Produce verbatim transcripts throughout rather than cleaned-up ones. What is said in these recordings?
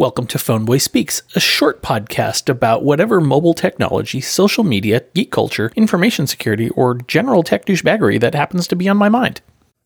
Welcome to Phoneboy Speaks, a short podcast about whatever mobile technology, social media, geek culture, information security, or general tech douchebaggery that happens to be on my mind.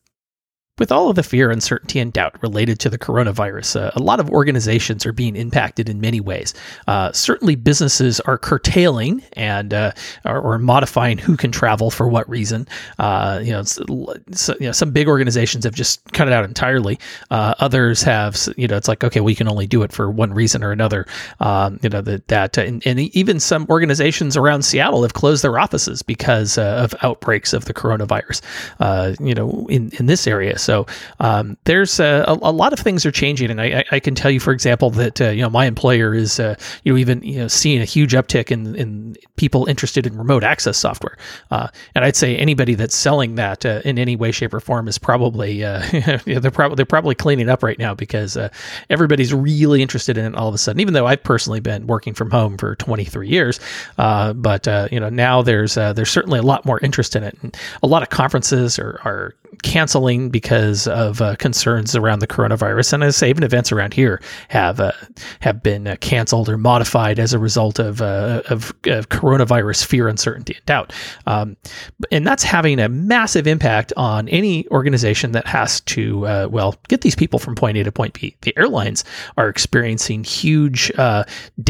With all of the fear, uncertainty, and doubt related to the coronavirus, uh, a lot of organizations are being impacted in many ways. Uh, certainly, businesses are curtailing and uh, or, or modifying who can travel for what reason. Uh, you know, so, you know, some big organizations have just cut it out entirely. Uh, others have, you know, it's like, okay, we can only do it for one reason or another. Um, you know, that that and, and even some organizations around Seattle have closed their offices because uh, of outbreaks of the coronavirus. Uh, you know, in in this area. So um, there's uh, a, a lot of things are changing, and I, I can tell you, for example, that uh, you know my employer is uh, you know even you know seeing a huge uptick in, in people interested in remote access software, uh, and I'd say anybody that's selling that uh, in any way, shape, or form is probably uh, you know, they're probably they're probably cleaning up right now because uh, everybody's really interested in it all of a sudden. Even though I've personally been working from home for twenty-three years, uh, but uh, you know now there's uh, there's certainly a lot more interest in it, and a lot of conferences are are canceling because of uh, concerns around the coronavirus, and as I say, even events around here have uh, have been uh, canceled or modified as a result of, uh, of of coronavirus fear, uncertainty, and doubt. Um, and that's having a massive impact on any organization that has to uh, well get these people from point A to point B. The airlines are experiencing huge uh,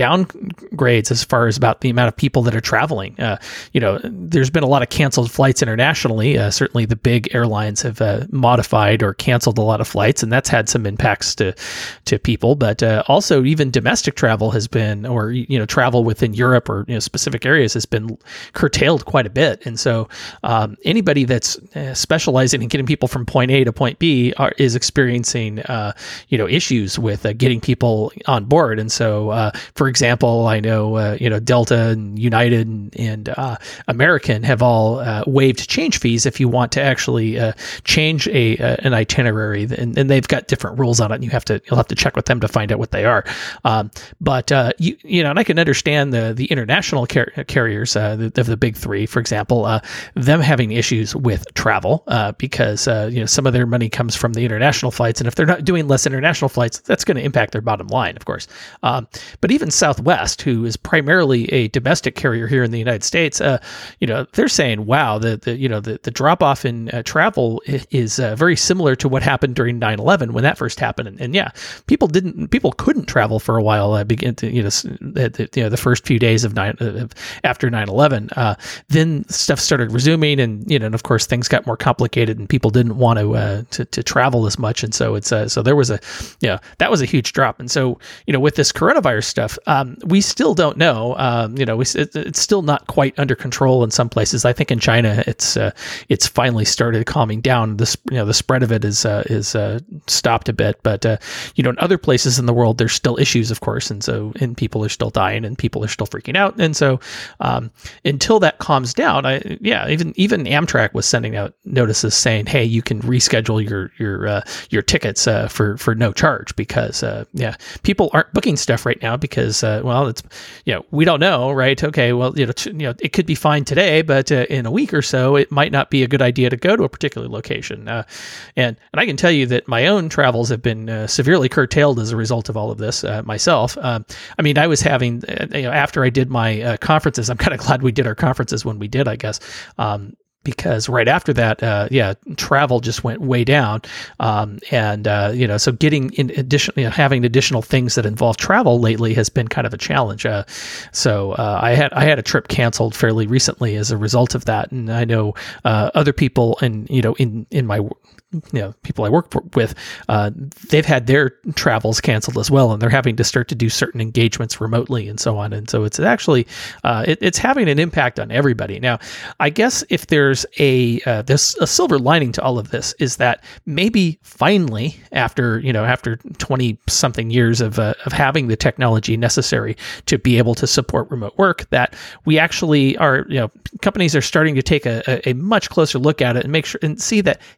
downgrades as far as about the amount of people that are traveling. Uh, you know, there's been a lot of canceled flights internationally. Uh, certainly, the big airlines have uh, modified or canceled a lot of flights, and that's had some impacts to to people. But uh, also, even domestic travel has been, or you know, travel within Europe or you know, specific areas has been curtailed quite a bit. And so, um, anybody that's uh, specializing in getting people from point A to point B are, is experiencing uh, you know issues with uh, getting people on board. And so, uh, for example, I know uh, you know Delta and United and, and uh, American have all uh, waived change fees if you want to actually uh, change a uh, an itinerary, and, and they've got different rules on it. And you have to you'll have to check with them to find out what they are. Um, but uh, you you know, and I can understand the the international car- carriers uh, the, of the big three, for example, uh, them having issues with travel uh, because uh, you know some of their money comes from the international flights, and if they're not doing less international flights, that's going to impact their bottom line, of course. Um, but even Southwest, who is primarily a domestic carrier here in the United States, uh, you know, they're saying, wow, the the you know the the drop off in uh, travel is uh, very similar to what happened during nine eleven when that first happened. And, and yeah, people didn't, people couldn't travel for a while, uh, begin to, you know, the, you know, the first few days of nine, uh, after nine eleven, uh, then stuff started resuming, and, you know, and of course things got more complicated and people didn't want to, uh, to, to travel as much. And so it's, uh, so there was a, you know, that was a huge drop. And so, you know, with this coronavirus stuff, um, we still don't know, um, you know, we, it, it's still not quite under control in some places. I think in China, it's, uh, it's finally started calming down. This, you know, the spread of it is uh, is uh, stopped a bit, but uh, you know, in other places in the world, there's still issues, of course, and so and people are still dying, and people are still freaking out, and so um, until that calms down, I yeah, even even Amtrak was sending out notices saying, hey, you can reschedule your your uh, your tickets uh, for for no charge because uh, yeah, people aren't booking stuff right now because uh, well, it's you know we don't know, right? Okay, well, you know, t- you know, it could be fine today, but uh, in a week or so, it might not be a good idea to go to a particular location. Uh, and and I can tell you that my own travels have been uh, severely curtailed as a result of all of this uh, myself. Um, I mean, I was having, uh, you know, after I did my uh, conferences, I'm kind of glad we did our conferences when we did, I guess. Um, because right after that, uh, yeah, travel just went way down. Um, and, uh, you know, so getting in addition, you know, having additional things that involve travel lately has been kind of a challenge. Uh, so uh, I had I had a trip canceled fairly recently as a result of that. And I know uh, other people and, you know, in, in my you know, people I work with, uh, they've had their travels canceled as well, and they're having to start to do certain engagements remotely and so on. And so it's actually, uh, it, it's having an impact on everybody. Now, I guess if there's a, uh, this, a silver lining to all of this is that maybe finally, after, you know, after twenty something years of, uh, of having the technology necessary to be able to support remote work, that we actually are, you know, companies are starting to take a, a, a much closer look at it and make sure and see that, hey,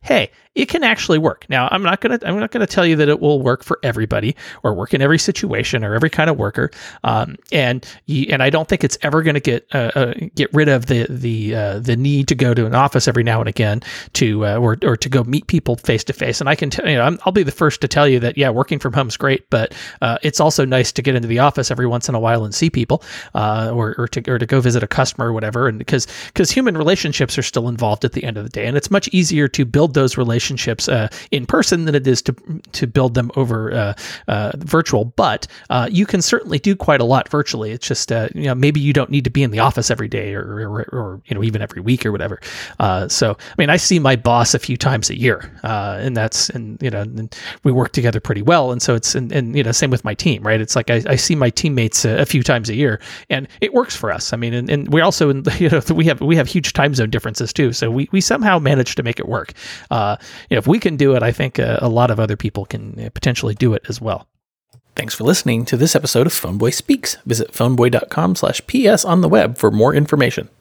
it can actually work. Now, I'm not going to I'm not going to tell you that it will work for everybody or work in every situation or every kind of worker. Um, and you, and I don't think it's ever going to get uh, uh, get rid of the the uh, the need to go to an office every now and again to uh, or or to go meet people face to face. And I can tell you know I'm, I'll be the first to tell you that yeah, working from home is great, but uh, it's also nice to get into the office every once in a while and see people, uh, or or to or to go visit a customer or whatever. And because because human relationships are still involved at the end of the day, and it's much easier to build those relationships uh, in person than it is to to build them over uh, uh, virtual. But uh, you can certainly do quite a lot virtually. It's just uh, you know maybe you don't need to be in the office every day or or, or you know even every week or whatever. Uh, so I mean I see my boss a few times a year, uh, and that's and you know and we work together pretty well. And so it's and, and you know same with my team, right? It's like I, I see my teammates a, a few times a year, and it works for us. I mean, and, and we're also in you know we have we have huge time zone differences too, so we we somehow manage to make it work. Uh, you know, if we can do it, I think uh, a lot of other people can uh, potentially do it as well. Thanks for listening to this episode of Phoneboy Speaks. Visit phoneboy dot com slash P S on the web for more information.